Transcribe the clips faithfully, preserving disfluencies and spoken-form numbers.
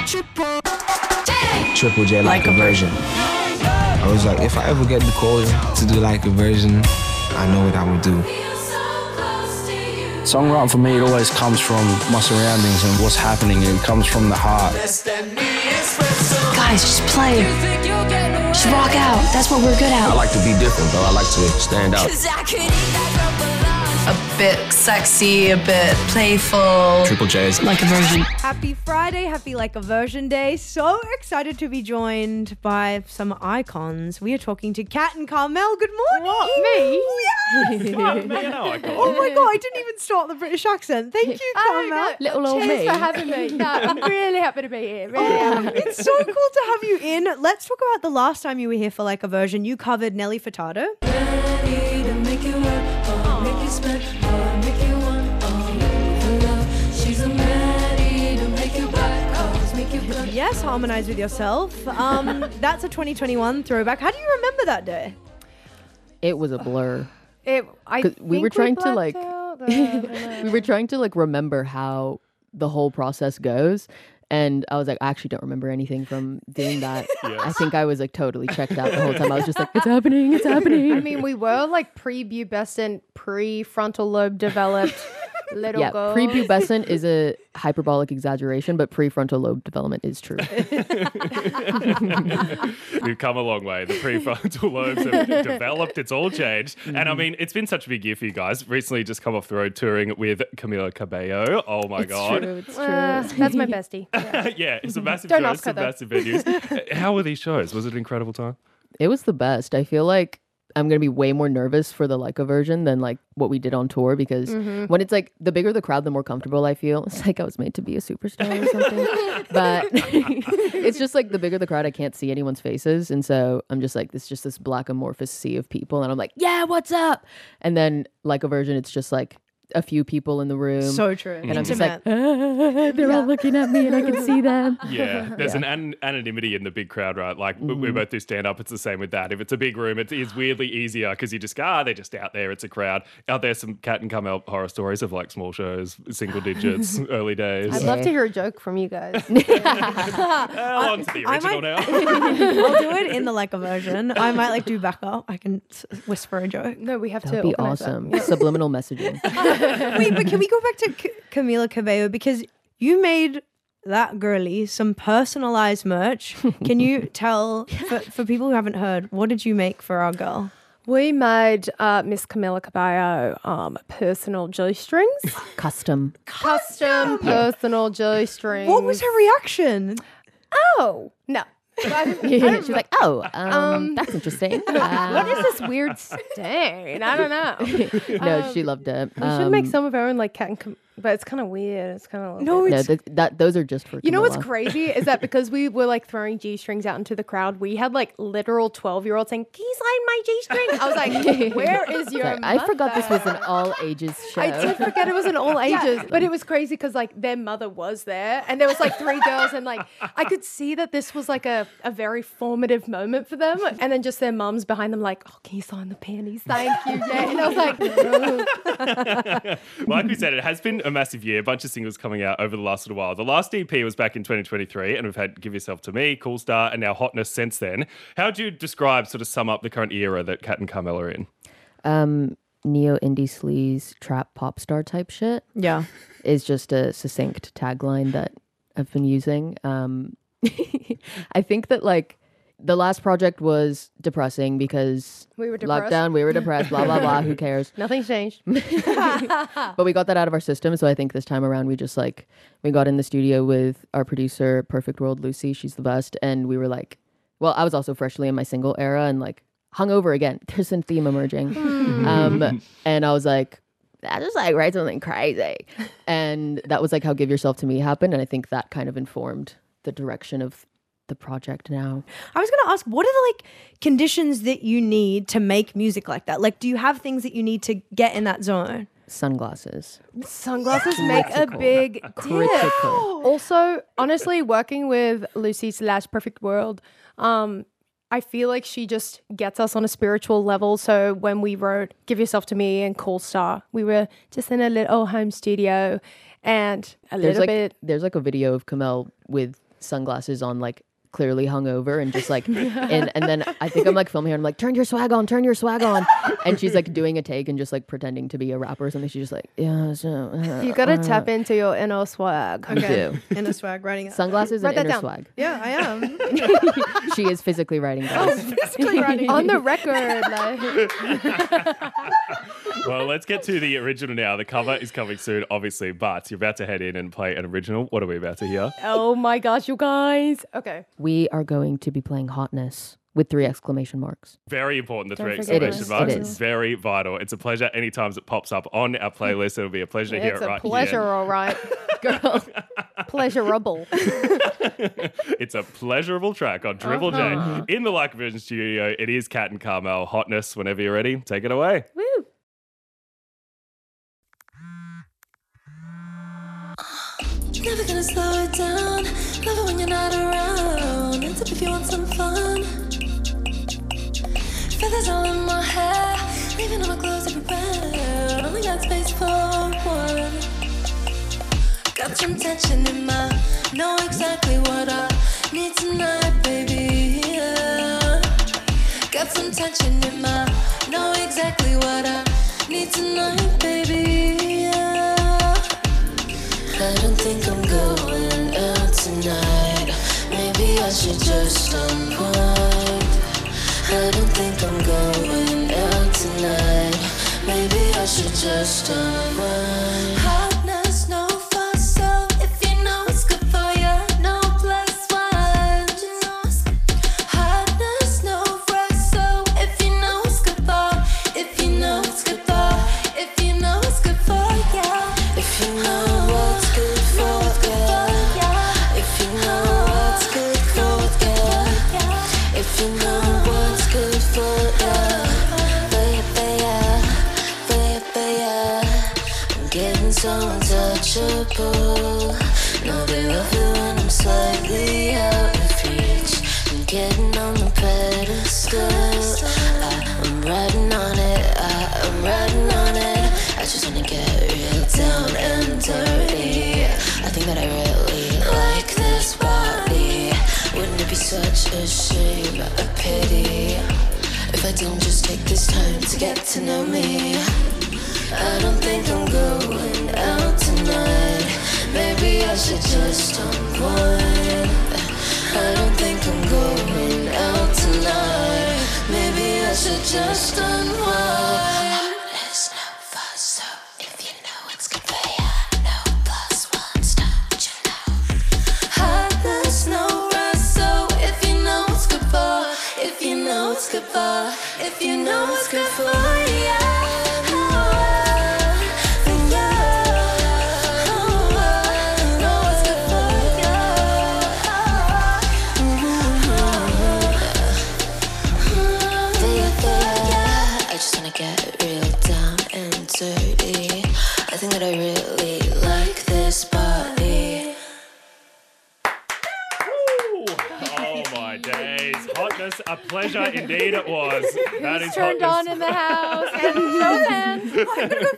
Triple J, Triple J like a version. I was like, if I ever get the call to do like a version, I know what I would do. Songwriting for me, it always comes from my surroundings and what's happening. It comes from the heart. Guys, just play. Just rock out. That's what we're good at. I like to be different, though. I like to stand out. A bit sexy, a bit playful. Triple J's like a version. Happy Friday, happy like a version day. So excited to be joined by some icons. We are talking to Kat and Carmel. Good morning. What, me? Yes. What, me and I icon? Oh my God, I didn't even start the British accent. Thank you, Oh, Carmel. no. Little old Cheers me. for having me. No, I'm really happy to be here. Really Oh, am. it's so cool to have you in. Let's talk about the last time you were here for like a version. You covered Nelly Furtado. Yes, Harmonize With Yourself. Um, that's a twenty twenty-one throwback. How do you remember that day? It was a blur. It, I 'Cause we think were trying to, blacked like- out. I don't know. We were trying to like remember how the whole process goes. And I was like, I actually don't remember anything from doing that. Yes. I think I was like totally checked out the whole time. I was just like, it's happening, it's happening. I mean, we were like pre-pubescent, pre-frontal lobe developed little yeah, girls. prepubescent is a hyperbolic exaggeration, but prefrontal lobe development is true. We've come a long way. The prefrontal lobes have developed. It's all changed. And I mean, it's been such a big year for you guys. Recently just come off the road touring with Camila Cabello. Oh my it's God. true, it's true. Uh, that's my bestie. Yeah. Yeah, it's a massive Don't show, ask her, some though. massive venues. How were these shows? Was it an incredible time? It was the best. I feel like I'm going to be way more nervous for the Leica version than like what we did on tour because Mm-hmm. when it's like the bigger the crowd, the more comfortable I feel. It's like I was made to be a superstar or something. But it's just like the bigger the crowd, I can't see anyone's faces. And so I'm just like, it's just this black amorphous sea of people. And I'm like, yeah, what's up? And then Leica version, it's just like a few people in the room. So true. and I'm just Intimate. like, ah, they're all looking at me and I can see them. Yeah, there's an an- anonymity in the big crowd, right? Like we- we both do stand up. It's the same with that. If it's a big room, it is weirdly easier because you just go, ah, they're just out there. It's a crowd. Out there, some Cat and Carmel horror stories of like small shows, single digits, early days. I'd love to hear a joke from you guys. Well, on to the I original might- now. I'll do it in the like a version. I might like do backup. I can s- whisper a joke. No, we have That'd to be organize that. awesome. Subliminal messaging. Wait, but can we go back to C- Camila Cabello because you made that girly some personalized merch. Can you tell for, for people who haven't heard, what did you make for our girl? We made uh, Miss Camila Cabello um, personal G-strings. Custom. Custom personal G-strings. What was her reaction? Oh, no. She's like, oh, um, Um, that's interesting. What Uh, is this weird stain? I don't know. no, she loved it. We should make Um, some of our own like cat and com- but it's kind of weird. It's kind of No, No, it's th- that those are just for You know what's Camilla. crazy is that because we were like throwing G strings out into the crowd, we had like literal twelve year olds saying, "Can you sign my G string?" I was like, "Where is your?" Sorry, I forgot this was an mother?" all ages show. I did forget it was an all ages, but it was crazy because like their mother was there, and there was like three girls, and like I could see that this was like a, a very formative moment for them, and then just their mums behind them like, "Oh, can you sign the panties? Thank you." Yeah, and I was like, Like we said, it has been a massive year. A bunch of singles coming out over the last little while. The last E P was back in twenty twenty-three, and we've had Give Yourself to Me, Cool Star, and now Hotness since then. How would you describe, sort of sum up the current era that Kat and Carmel are in? um, neo indie sleaze trap pop star type shit yeah. is just a succinct tagline that I've been using. Um, I think that like the last project was depressing because we were depressed. lockdown, we were depressed, blah blah blah. Who cares? Nothing's changed. But we got that out of our system, so I think this time around we just like we got in the studio with our producer, Perfect World Lucy. She's the best, and we were like, well, I was also freshly in my single era and like hungover again. There's a theme emerging, um, and I was like, I just like write something crazy, and that was like how Give Yourself to Me happened, and I think that kind of informed the direction of the project now. I was going to ask, what are the like conditions that you need to make music like that? Like, do you have things that you need to get in that zone? Sunglasses. Sunglasses make a big deal. Critical. Also, honestly, working with Lucy slash Perfect World, um, I feel like she just gets us on a spiritual level. So when we wrote Give Yourself to Me and Cool Star, we were just in a little home studio and a There's little like bit. there's like a video of Camille with sunglasses on, like clearly hungover and just like and and then I think I'm like filming her and I'm like, turn your swag on, turn your swag on, and she's like doing a take and just like pretending to be a rapper or something. She's just like, yeah, so, uh, You gotta uh. tap into your inner swag. Okay. do. Inner swag, writing it. Sunglasses Write and that inner down. swag. Yeah, I am. She is physically writing guys. Physically writing. On the record, like. Well, let's get to the original now. The cover is coming soon, obviously, but you're about to head in and play an original. What are we about to hear? Oh my gosh, you guys. Okay. We are going to be playing Hotness with three exclamation marks. Very important, the three Don't forget exclamation it. marks. It It's is. very vital. It's a pleasure anytime it pops up on our playlist. It'll be a pleasure to hear It's it a right pleasure, here. all right, girl. Pleasurable. It's a pleasurable track on Triple Uh-huh. J in the Like a Virgin studio. It is Cat and Carmel. Hotness. Whenever you're ready, take it away. Woo. Never gonna slow it down. Love it when you're not around. Hands up if you want some fun. Feathers all in my hair, leaving all my clothes everywhere. Only got space for one. Got some tension in my, know exactly what I need tonight, baby. Yeah. Got some tension in my, know exactly what I need tonight, baby. Yeah. I don't think I'm going out tonight. Maybe I should just unwind. I don't think I'm going out tonight. Maybe I should just unwind. Hotness, no fuss, so if you know it's good for you, no plus one. Hotness, no rush, so if you know it's good for, if you know it's good for, if you know it's good for you, if you know what's good for you, if you know what's good for you, if you know what's good for you, baby, baby, baby, I'm getting so untouchable. No, they love it when I'm slightly out of reach. I'm getting on the pedestal. I, I'm riding on it. I, I'm riding on it. I just wanna get real down and dirty. I think that I really like this body. Wouldn't it be such a shame, a pity, if I didn't just take this time to get to know me? I don't think I'm going out tonight. Maybe I should just unwind. I don't think I'm going out tonight. Maybe I should just unwind. There's no fuss, so if you know it's good for you, no plus one, don't you know? Hotness, no rush, so if you know it's good for, if you know it's good for, if you know it's good for you. Get real down and dirty. I think that I really like this body. Oh my days. Hotness, a pleasure indeed it was. That is Turned Hotness. on in the house. And show hands. I'm gonna go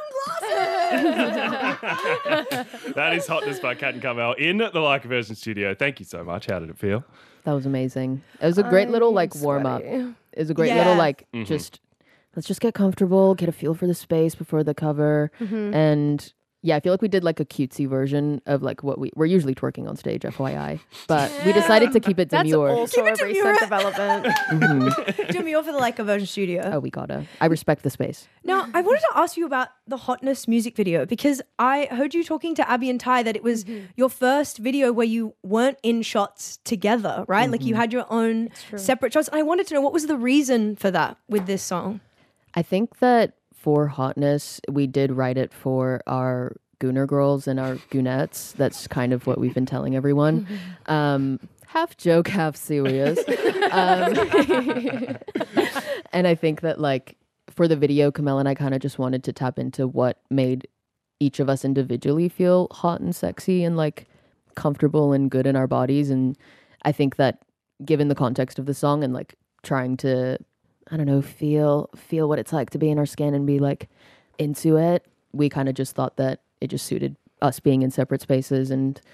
find sunglasses. That is Hotness by Cat and Carmel in the Like a Virgin studio. Thank you so much. How did it feel? That was amazing. It was a great little like warm up. sweaty. It was a great Yeah. little like Mhm. just let's just get comfortable, get a feel for the space before the cover. Mm-hmm. And yeah, I feel like we did like a cutesy version of like what we we're usually twerking on stage, F Y I. But we decided to keep it That's demure. also a demure. recent development. Mhm. Do me over the Like a Virgin studio. Oh, we gotta. I respect the space. Now, I wanted to ask you about the Hotness music video because I heard you talking to Abby and Ty that it was your first video where you weren't in shots together, right? Like you had your own separate shots. And I wanted to know what was the reason for that with this song? I think that for Hotness, we did write it for our Gooner girls and our Goonettes. That's kind of what we've been telling everyone. Um, half joke, half serious. um, and I think that like for the video, Kamel and I kind of just wanted to tap into what made each of us individually feel hot and sexy and like comfortable and good in our bodies. And I think that given the context of the song and like trying to, I don't know, feel feel what it's like to be in our skin and be like into it, we kind of just thought that it just suited us being in separate spaces and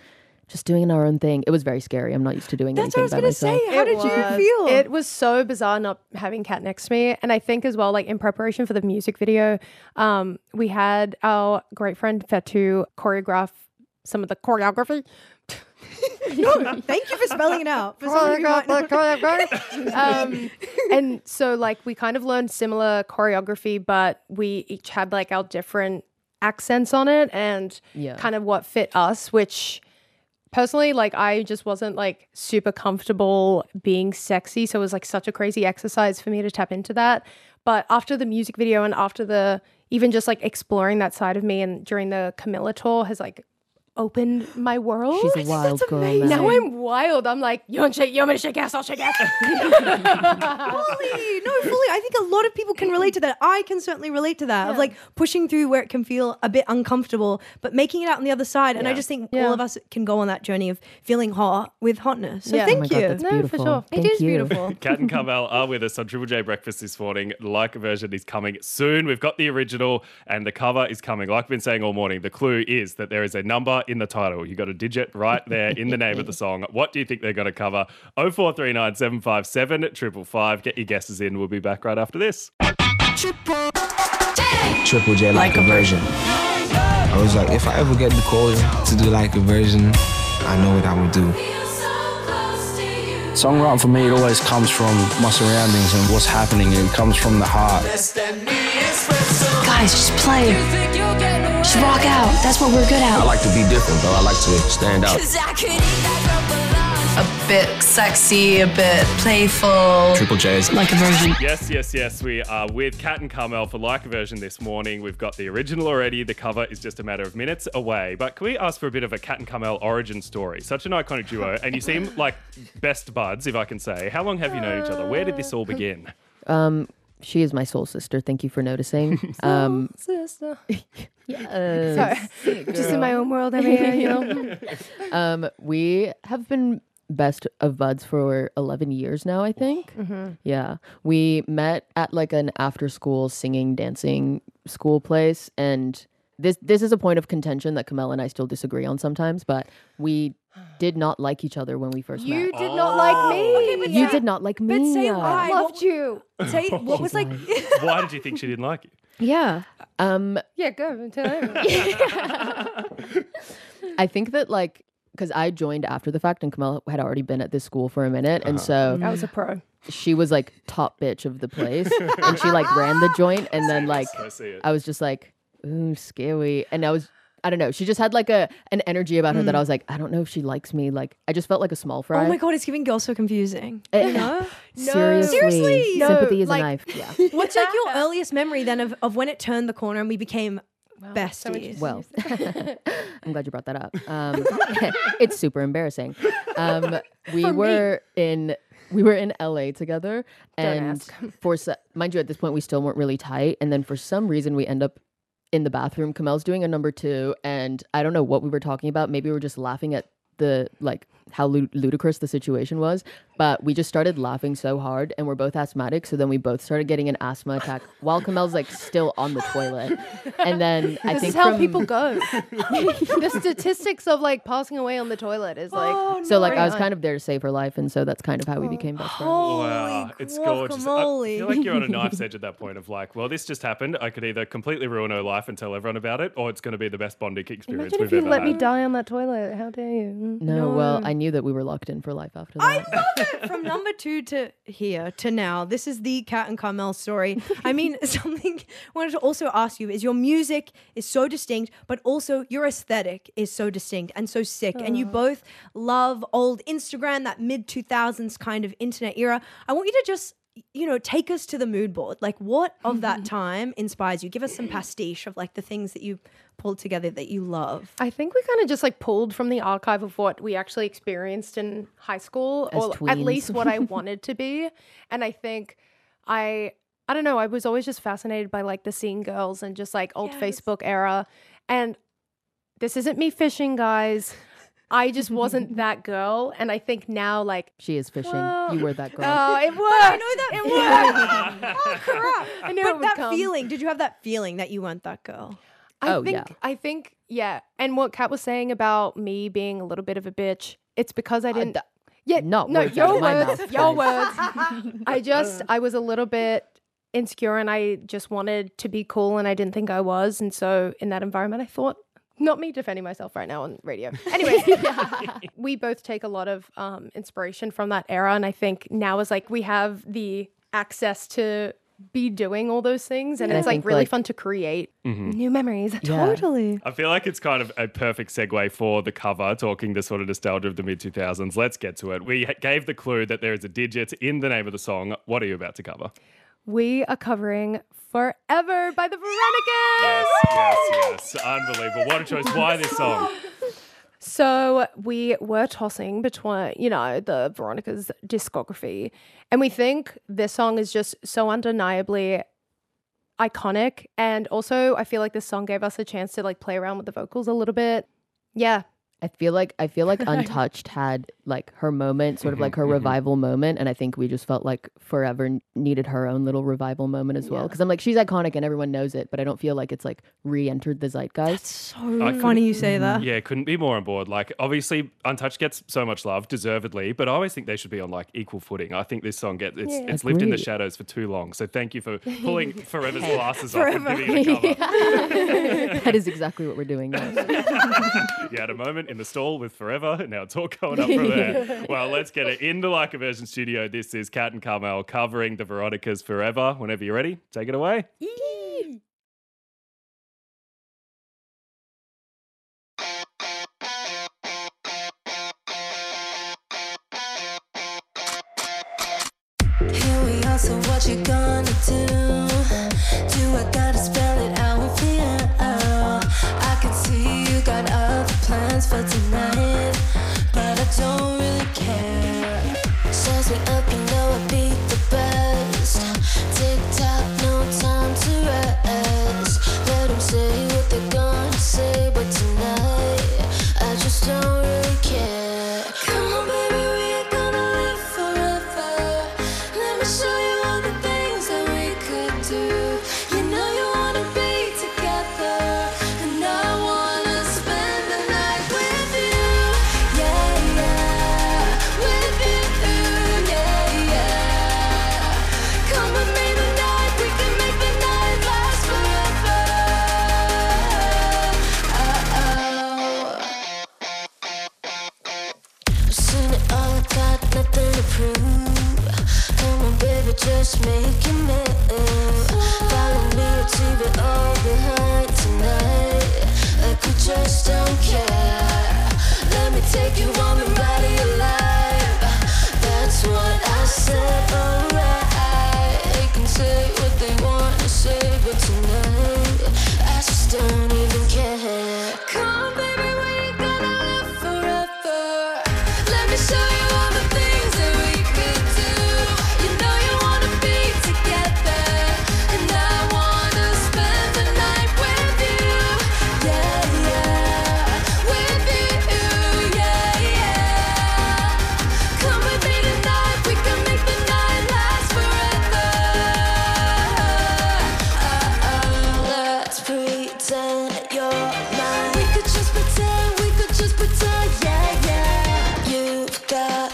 just doing our own thing. It was very scary. I'm not used to doing That's what I was anything by gonna myself. say. How It did was. you feel? It was so bizarre not having Kat next to me. And I think as well, like in preparation for the music video, um, we had our great friend Fatu choreograph some of the choreography. no, thank you for spelling it out. For someone who might not- um, and so like we kind of learned similar choreography, but we each had like our different accents on it and Yeah. kind of what fit us, which personally, like I just wasn't like super comfortable being sexy. So it was like such a crazy exercise for me to tap into that. But after the music video and after the, even just like exploring that side of me and during the Camilla tour has like opened my world. She's a wild girl now. Now I'm wild. I'm like, you want shake, you want me to shake ass, I'll shake ass. fully, no, fully. I think a lot of people can relate to that. I can certainly relate to that of like pushing through where it can feel a bit uncomfortable, but making it out on the other side. And I just think Yeah. all of us can go on that journey of feeling hot with hotness. So Yeah. thank Oh my God, you. that's No, for beautiful. sure. It Thank is you. beautiful. Kat and Carmel are with us on Triple J Breakfast this morning. The Like version is coming soon. We've got the original and the cover is coming. Like I've been saying all morning, the clue is that there is a number in the title. You got a digit right there in the name of the song. What do you think they're going to cover? oh four three nine, seven five seven, five five five. Get your guesses in. We'll be back right after this. Triple J like a version. I was like, if I ever get the call to do like a version, I know what I would do. Songwriting for me, it always comes from my surroundings and what's happening. It comes from the heart. Guys, just play. Just rock out. That's what we're good I at. like to be different, though. I like to stand out. A bit sexy, a bit playful. Triple J's. Like a version. Yes, yes, yes. We are with Kat and Carmel for Like a Version this morning. We've got the original already. The cover is just a matter of minutes away. But can we ask for a bit of a Kat and Carmel origin story? Such an iconic duo, and you seem like best buds, if I can say. How long have you known each other? Where did this all begin? Um, she is my soul sister. Thank you for noticing. Um, Sister. yes. Sorry. Just in my own world over here, you know. Um, we have been best of buds for eleven years now, I think. Yeah. We met at like an after school singing, dancing school place. And this this is a point of contention that Camille and I still disagree on sometimes, but we did not like each other when we first You met. did not like me. Okay, but You say- did not like me. But say uh, why. I loved you. Say what was like. Why did you think she didn't like you? Yeah. Um, Yeah, go and tell everyone. I think that like, because I joined after the fact and Camille had already been at this school for a minute. And so I was a pro. she was like top bitch of the place and she like ran the joint. And then like, I see it. I was just like, ooh, scary. And I was, I don't know. She just had like a an energy about her that I was like, I don't know if she likes me. Like, I just felt like a small fry. Oh my god, it's giving girls so confusing. Eh, You know? Seriously. Seriously? No, Sympathy is like- a knife. Yeah. What's like your earliest memory then of, of when it turned the corner and we became besties? Well, I'm glad you brought that up. Um, it's super embarrassing. Um, we were in we were in L A together, and ask. for se- mind you, at this point we still weren't really tight. And then for some reason we end up in the bathroom. Kamel's doing a number two, and I don't know what we were talking about. Maybe we were just laughing at the like how lud- ludicrous the situation was, but we just started laughing so hard, and we're both asthmatic, so then we both started getting an asthma attack while Kamel's like still on the toilet. And then I This think is how from- people go. The statistics of like passing away on the toilet is like so like I was no. kind of there to save her life, and so that's kind of how we became best friends. Wow, it's gorgeous. I guacamole. feel like you're on a knife's edge at that point of like, well, this just happened. I could either completely ruin her life and tell everyone about it, or it's going to be the best bonding experience Imagine we've if you ever let had. me die on that toilet. How dare you? Mm. No, well, I knew that we were locked in for life after I that. love it. From number two to here to now, this is the Kat and Carmel story. I mean, something I wanted to also ask you is your music is so distinct, but also your aesthetic is so distinct and so sick. And you both love old Instagram, that mid two thousands kind of internet era. I want you to just, you know, take us to the mood board. Like, what of that time inspires you? Give us some pastiche of like the things that you pulled together that you love. I think we kind of just like pulled from the archive of what we actually experienced in high school, As or at tweens. least what I wanted to be. And I think I, I don't know, I was always just fascinated by like the scene girls and just like old Yes. Facebook era. And this isn't me fishing, guys. I just wasn't that girl. And I think now, like, She is fishing. well, You were that girl. oh, it worked. I know that It feeling. worked. Oh crap! I knew but it would that come. feeling, did you have that feeling that you weren't that girl? I Oh, think, yeah. I think, yeah. And what Kat was saying about me being a little bit of a bitch, it's because I didn't. th- yeah, no, no, words out your of my words, mouth, your guys. words. I just, I was a little bit insecure, and I just wanted to be cool, and I didn't think I was, and so in that environment, I thought. Not me defending myself right now on radio. Anyway, we both take a lot of um, inspiration from that era. And I think now is like we have the access to be doing all those things. And Yeah. it's I like think, really like- fun to create Mhm. new memories. Totally. I feel like it's kind of a perfect segue for the cover, talking the sort of nostalgia of the mid two thousands. Let's get to it. We gave the clue that there is a digit in the name of the song. What are you about to cover? We are covering Forever by the Veronicas. Yes, yes, yes. Unbelievable. What a choice. Why this song? So we were tossing between, you know, the Veronica's discography, and we think this song is just so undeniably iconic. And also, I feel like this song gave us a chance to like play around with the vocals a little bit. Yeah. I feel like I feel like Untouched had like her moment, sort of like her revival moment, and I think we just felt like Forever n- needed her own little revival moment as well. Because I'm like, she's iconic and everyone knows it, but I don't feel like it's like re-entered the zeitgeist. So I funny you say that. Yeah, couldn't be more on board. Like, obviously, Untouched gets so much love, deservedly, but I always think they should be on like equal footing. I think this song gets it's Yeah. it's lived in the Agreed. shadows for too long. So thank you for pulling Forever's glasses Forever. up and giving it a cover. That is exactly what we're doing now. You had a moment in the stall with Forever, and now it's all going up from there. Well, let's get it in the Like a Version studio. This is Kat and Carmel covering the Veronicas Forever. Whenever you're ready, take it away. Here we are, so what you gonna do? Do I gotta spell it out with you? I can see you got other plans for tonight, but I don't really care. Size me up, you know I beat the best. Tick tock, no time to rest. Let them say what they're gonna say, but tonight I just don't really care. Come on, baby, we are gonna live forever. Let me show you all the things that we could do. You know you wanna be together, and I wanna spend the night with you. Yeah, yeah, with you, yeah, yeah. Come with me tonight, we can make the night last forever. Uh-oh. I've seen it all, I got nothing to prove. Come on, baby, just make a move. Follow me, achieve it all behind tonight. Like we just don't care. Let me take you on the ride of your life. That's what I said, alright. They can say what they want to say, but tonight I just don't even care. Come on, baby, we ain't gonna live forever. Let me show you all the things that we could do. You know you wanna be together, and I wanna spend the night with you. Yeah, yeah, with you. Yeah, yeah. Come with me tonight, we can make the night last forever. Uh-oh, let's pretend you're mine. We could just pretend, we could just pretend, yeah, yeah. You've got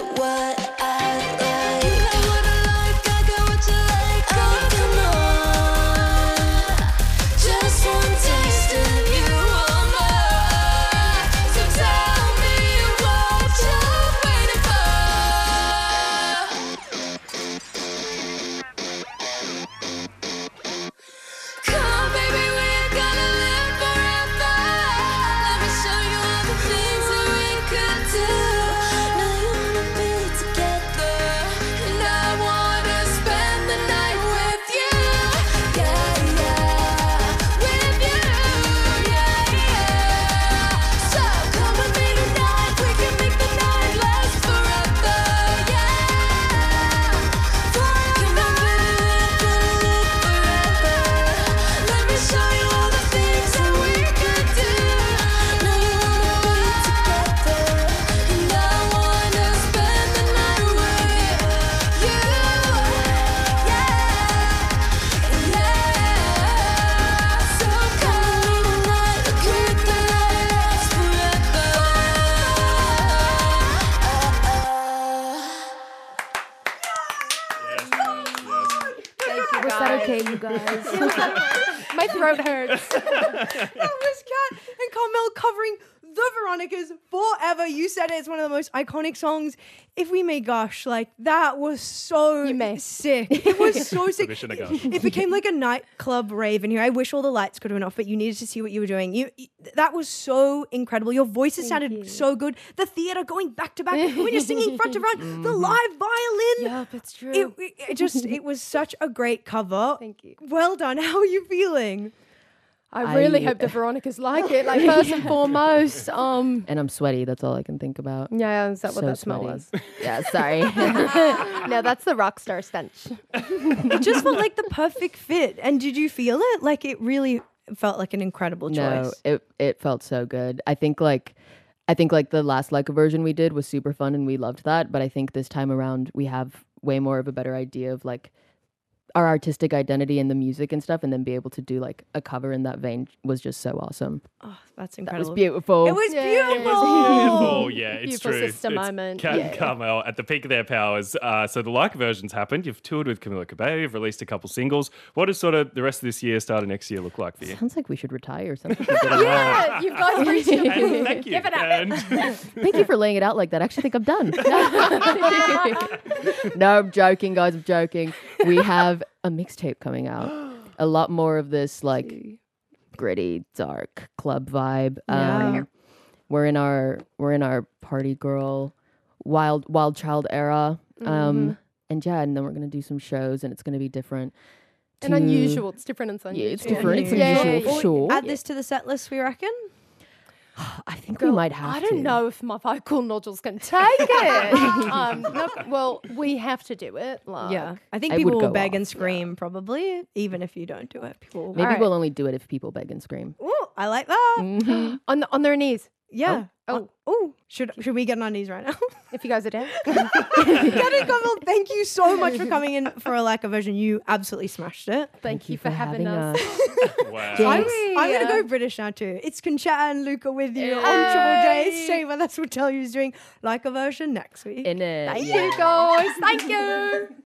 guys. that okay, you guys? My throat hurts. That was Kat and Carmel covering the Veronicas forever. You said it, it's one of the most iconic songs. If we may gush, like that was so You may. sick. It was so sick. Permission to gush. It became like a nightclub rave in here. I wish all the lights could have been off, but you needed to see what you were doing. You, you- that was so incredible. Your voices sounded so good. The theater going back to back when you're singing front to front. The live violin. Yep, it's true. It, it, it just it was such a great cover. Thank you. Well done. How are you feeling? I really I- hope the Veronicas like it. Like first and foremost, um, And I'm sweaty. That's all I can think about. yeah, is that what So that smell sweaty. was? Yeah, sorry. No, that's the rock star stench. It just felt like the perfect fit. And did you feel it? Like it really felt like an incredible No, choice. it it felt so good. I think like I think like the last Leica version we did was super fun and we loved that. But I think this time around we have way more of a better idea of like our artistic identity and the music and stuff, and then be able to do like a cover in that vein was just so awesome. Oh, that's That incredible. was beautiful. It was Yeah, beautiful. it was Beautiful, yeah, it's Beautiful true. sister It's moment. Kat Yeah. and Carmel at the peak of their powers. Uh, so the Leica versions happened. You've toured with Camila Cabello. You've released a couple singles. What does sort of the rest of this year, start of next year, look like for you? Sounds like we should retire. Sounds like we did a lot. Yeah, you guys reached your And thank you. Give it up. And Thank you for laying it out like that. I actually think I'm done. No, I'm joking, guys. I'm joking. We have a mixtape coming out. A lot more of this like gritty, dark club vibe. Yeah. Um, we're in our we're in our party girl, wild wild child era. Um, and yeah, and then we're gonna do some shows, and it's gonna be different. and to- unusual. It's different and unusual. Yeah, it's different. It's Yeah. unusual, Yeah. sure. Add this to the set list, we reckon. I think we might have I to. don't know if my vocal nodules can take it. um, no, well, we have to do it. Like, Yeah. I think I people would will go beg off, and scream, probably, even if you don't do it. People will. Maybe Alright. we'll only do it if people beg and scream. Ooh, I like that. Mhm. on the, on their knees. Yeah. Oh. Oh, should should we get on our knees right now? If you guys are down. Kat and Carmel, thank you so much for coming in for a Leica version. You absolutely smashed it. Thank you for having us. wow. I'm, Thanks. I'm gonna go British now too. It's Conchetta and Luca with you on Triple J. It's Shane, but that's what Tell You is doing Leica version next week. In it. Thank yeah. you, guys. Thank you.